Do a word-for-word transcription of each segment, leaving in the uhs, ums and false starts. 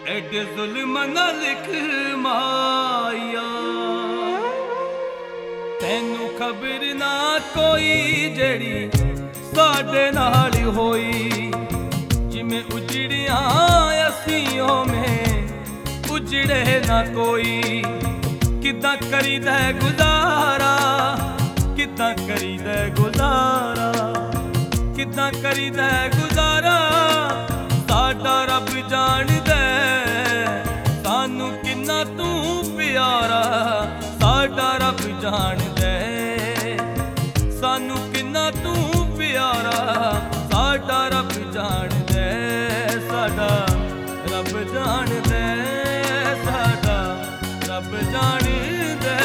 एडे जुल्म न लिख माया, तैनू खबर ना कोई जड़ी साडे नाल होई। जिमें उजड़िया असियों में उजड़े ना कोई। किदां करीदा गुजारा, किदां करीदा गुजारा, किदां करीदा गुजारा। साडा रब जाणदा सानू किन्ना तू प्यारा। साडा रब जाणदा सानू किन्ना तू प्यारा। साडा रब जाणदा साडा रब जाणदा साडा रब जाणदा।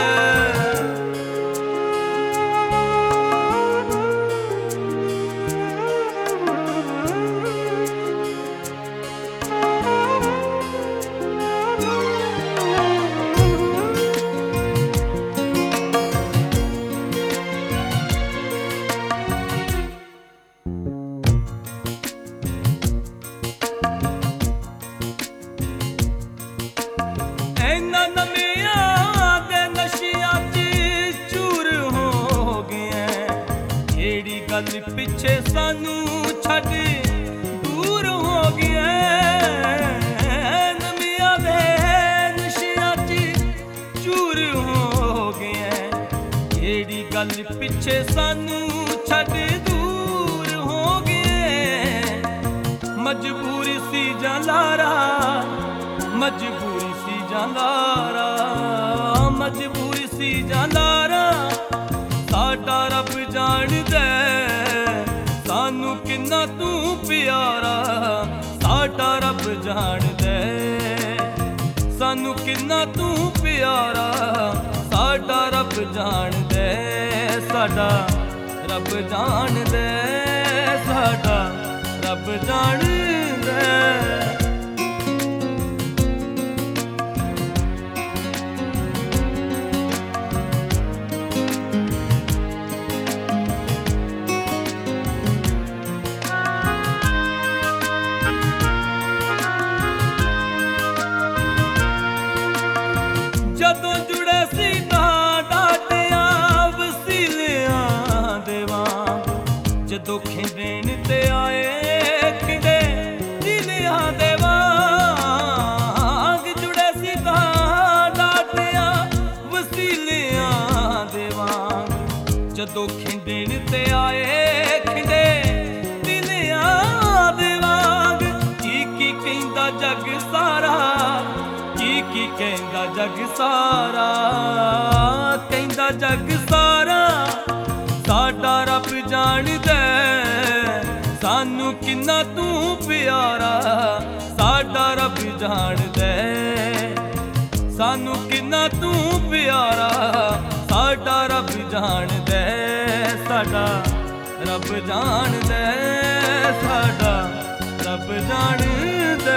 पिछे सानू छड़ दूर हो गया। नमिया दे नशिया च चूर हो गया। जेड़ी गल पिछे सानू छड़ दूर हो गए। मजबूरी सी जालारा, मजबूरी सी जालारा, मजबूरी सी जालारा। साडा रब जाणदा सानू किन्ना तू प्यारा। साडा रब जाणदा सानू किन्ना तू प्यारा। साडा रब जाणदा साडा रब जाणदा साडा रब जाणदा। जदों जुड़े सी ना डाटिया वसीलियां दे वांग। जदों खिंडेन ते आए खिंडे दिलियां दे वांग। जुड़े सी ना डाटिया वसीलियां दे वांग। जदों खिंडेन ते आए खिंडे दिलियां दे वांग। की की कहंदा जग सारा, की की कहंदा जग सारा, कहंदा जग सारा। साडा रब जाणदा सानू किन्ना तू प्यारा। साडा रब जाणदा सानू किन्ना तू प्यारा। साडा रब जाणदा साडा रब जाणदा साडा रब जाणदा।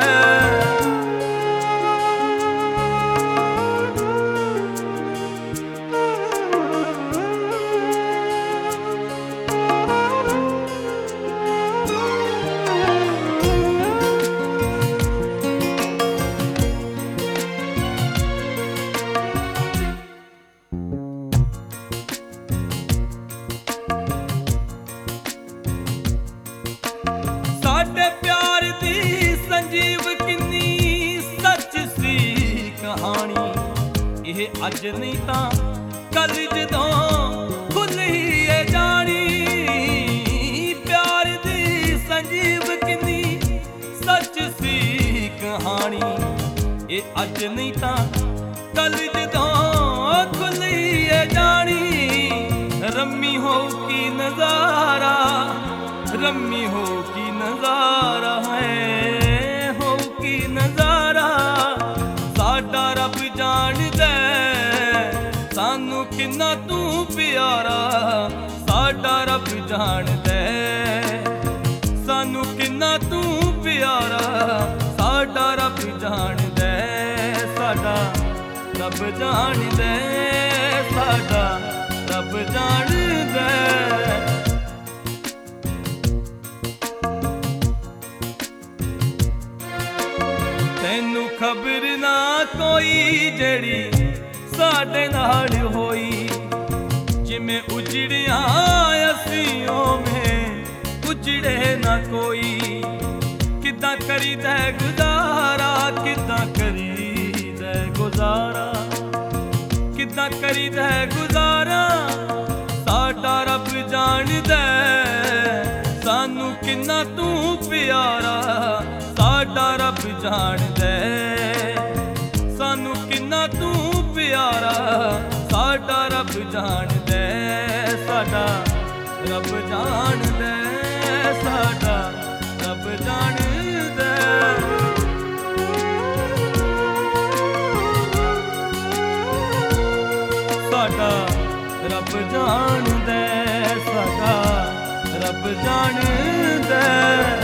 साडे प्यार दी संजीव किन्नी सच सी कहानी। यह अज नहीं तां कल जदों खुली है जानी। प्यार दी संजीव किन्नी सच सी कहानी। यह अज नहीं तां कल जदों खुली है जानी। रम्मी हो की नजारा, रम्मी हो की नजारा है, हो की नजारा। साडा रब जाणदा सानू किन्ना तू प्यारा। साडा रब जाणदा सानू किन्ना तू प्यारा। साडा रब जाणदा साडा रब जाणदा साडा रब जाणदा। ਤੈਨੂੰ ਖਬਰ ਨਾ ਕੋਈ ਜਿਹੜੀ ਸਾਡੇ ਨਾਲ ਹੋਈ। ਜਿਵੇਂ ਉਜੜਿਆ ਅਸੀਂ ਉਵੇਂ ਉਜੜੇ ਨਾ ਕੋਈ। ਕਿੱਦਾਂ ਕਰੀਦਾ ਗੁਜ਼ਾਰਾ, ਕਿੱਦਾਂ ਕਰੀਦਾ ਗੁਜ਼ਾਰਾ, ਕਿੱਦਾਂ ਕਰੀਦਾ ਗੁਜ਼ਾਰਾ। ਸਾਡਾ ਰੱਬ ਜਾਣਦਾ ਸਾਨੂੰ ਕਿੰਨਾ ਤੂੰ ਪਿਆਰਾ। ਸਾਡਾ ਰੱਬ ਜਾਣਦਾ ਸਾਨੂੰ ਕਿੰਨਾ ਤੂੰ ਪਿਆਰਾ। ਸਾਡਾ ਰੱਬ ਜਾਣਦਾ, ਸਾਡਾ ਰੱਬ ਜਾਣਦਾ, ਸਾਡਾ ਰੱਬ ਜਾਣਦਾ। ਸਾਡਾ ਰੱਬ ਜਾਣਦਾ, ਸਾਡਾ ਰੱਬ ਜਾਣਦਾ।